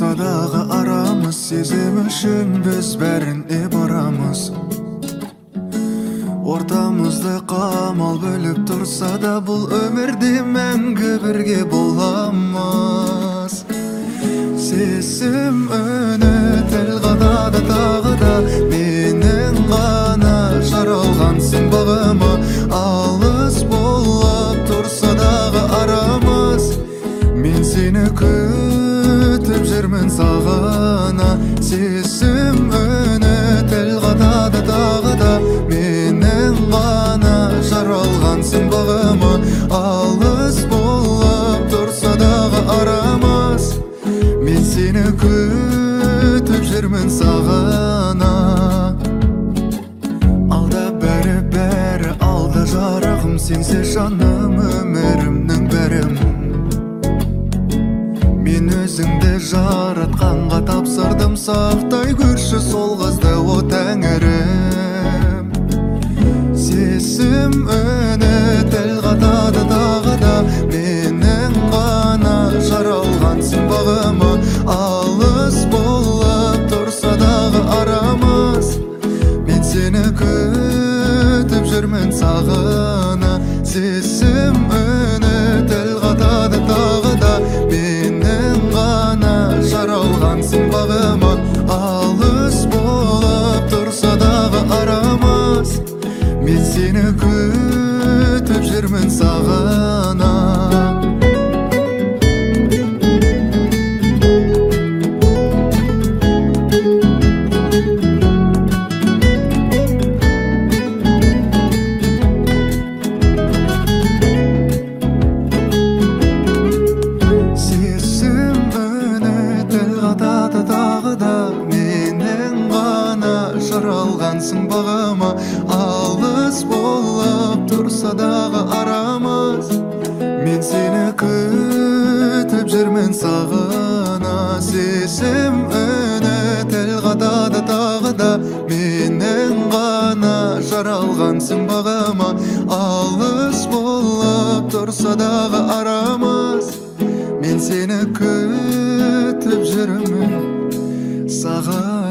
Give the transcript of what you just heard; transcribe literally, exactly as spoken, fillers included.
турса дагы арамыз, сезим үчүн биз бәрін и барамыз. Ортамызды камал бөлүп турса да, бул өмүрдү мәңгі бирге боламыз. Сезим өнө тел кадады тагы да, менен гана жаралгансың багыма. Алыс болуп турса дагы арамыз, мен сени күтүп жүрмүн сагына. Сезим өнө тел кадады тагы да, менен гана жаралгансың багыма. Алыс болуп турса дагы арамыз, мен сени күтүп жүрмүн сагына. Алда бәрі бәрі алда жарығым, сенсе жаным өмірімнің бәрім. Мен өзіңді жаратқанға тапсырдым, сақтай көрші сол қызды о тәңірім. Сезім өні тіл қатады тағы да, менің ғана жаралғансың бағыма. Алыс болып тұрса дағы арамыз, мен сені күтіп жүрмін сағына. Сезім өні тіл қатады тағы да, менің ғана жаралғансың бағыма. Алыс болып тұрса дағы арамыз, мен сені күтіп жүрмін сағына. Жаралғансың бағыма. Алыс болып тұрса дағы арамыз, мен сені күтіп жүрмін сағына. Сезім өні тіл қатады тағы да, менің ғана жаралғансың бағыма. Алыс болып тұрса дағы арамыз, мен сені күтіп жүрмін сағына.